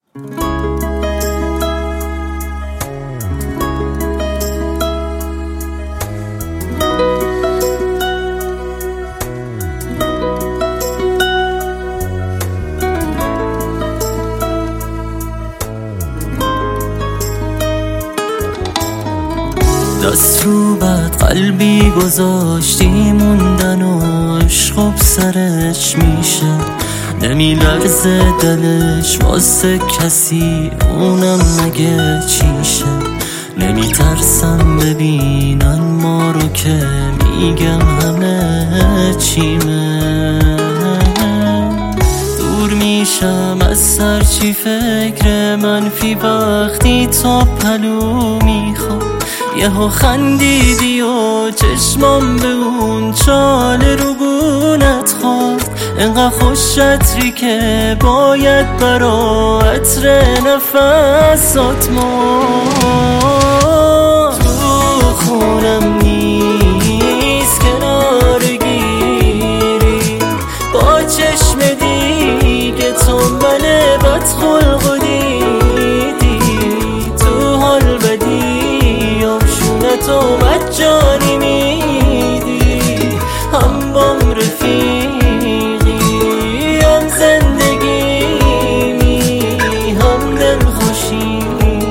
دست رو بعد قلبی گذاشتی موندن و عشق سرش میشه، نمیلرزه دلش واسه کسی اونم مگه چیشه. نمیترسم ببینن ما رو که میگم همه چیمه. دور میشم از سرچی فکر منفی وقتی تو پلو میخوام. یهو خندیدی و چشمام به اون چاله رو گونت خورد. انقدر خوش عطری که باید برا عطر نفسات مرد. تو خونم نیست کنار گیری با چشم دیگه، تو من بدخلق و دیدی تو حال بدی تو مجانی میدی. هم بام رفیقی هم زندگیمی هم دلخوشی.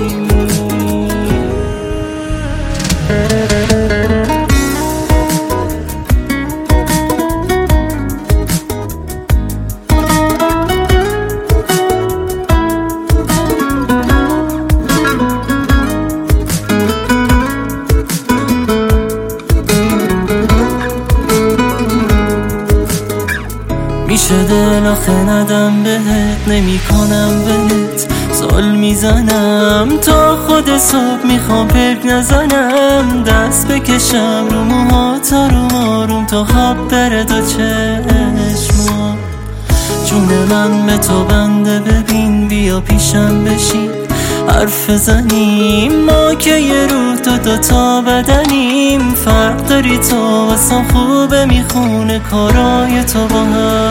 میشه دل آخه ندم بهت، نمی کنم بهت زل میزنم تا خود صبح میخوام پرک نزنم. دست بکشم رو موهات آروم آروم تا خواب بره دو چشمم. جون من به تو بنده، ببین بیا پیشم بشین حرف بزنیم. ما که یه روح دوتا بدنیم، فرق داری تو واسم خوبه میخونه کارای تو با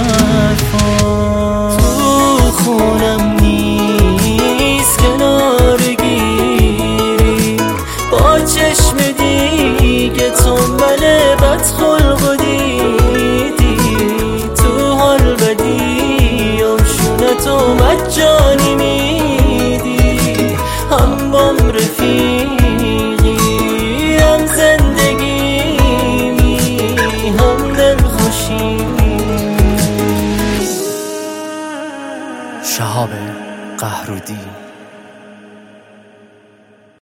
حرفا. تو خونم نیست کنار گیری با چشم دیگه، تو من بدخلق و دیدی تو حال بدی آمشونه تو مجانی میدی. هم بام رفیقی هم زندگیمی هم دلخوشی. شهاب قهرودی.